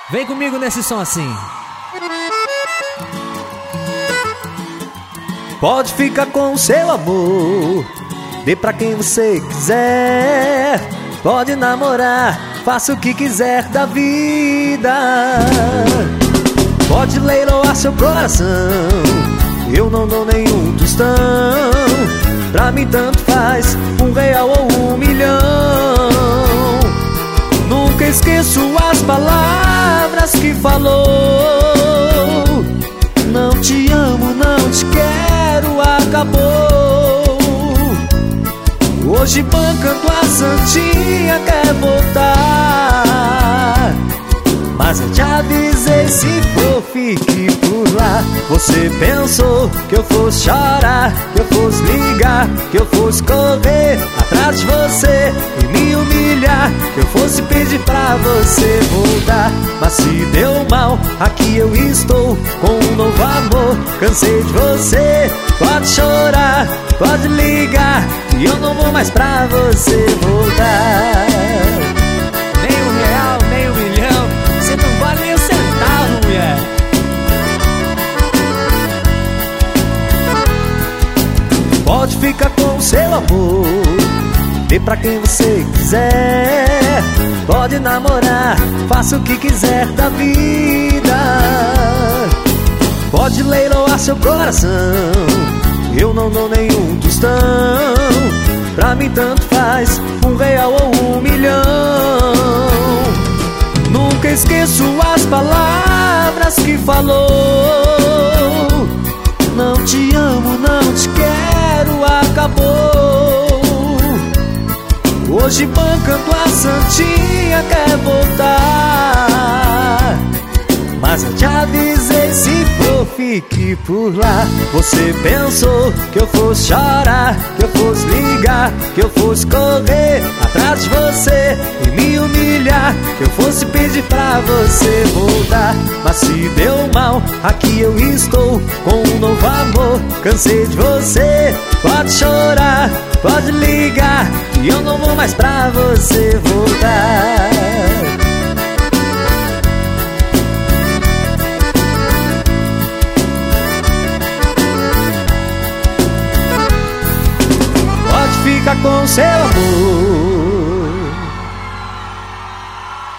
Vem comigo nesse som assim. Pode ficar com o seu amor, dê pra quem você quiser. Pode namorar, faça o que quiser da vida. Pode leiloar seu coração, eu não dou nenhum tostão. Pra mim tanto faz, R$1 ou R$1.000.000. Nunca esqueço as palavras que falou. Não te amo, não te quero, acabou. Hoje bancando a santinha quer voltar, mas eu te avisei, se for fique por lá. Você pensou que eu fosse chorar, que eu fosse ligar, que eu fosse correr atrás de você e me humilhar, que eu fosse pedir pra você voltar. Mas se deu mal, aqui eu estou com um novo amor. Cansei de você, pode chorar, pode ligar, e eu não vou mais pra você voltar. Nem R$1, nem R$1.000.000, você não vale nem um centavo, mulher. Pode ficar com o seu amor, dê pra quem você quiser. Pode namorar, faça o que quiser da vida. Pode leiloar seu coração, eu não dou nenhum tostão. Pra mim tanto faz, R$1 ou R$1.000.000. Nunca esqueço as palavras que falou. Não te amo, não te quero, acabou. Hoje bancando a santinha quer voltar, mas eu te avisei, se for fique por lá. Você pensou que eu fosse chorar, que eu fosse ligar, que eu fosse correr atrás de você e me humilhar, que eu fosse pedir pra você voltar. Mas se deu mal, aqui eu estou com um novo amor. Cansei de você, pode chorar, pode ligar, e eu não vou mais pra você voltar. Pode ficar com seu amor,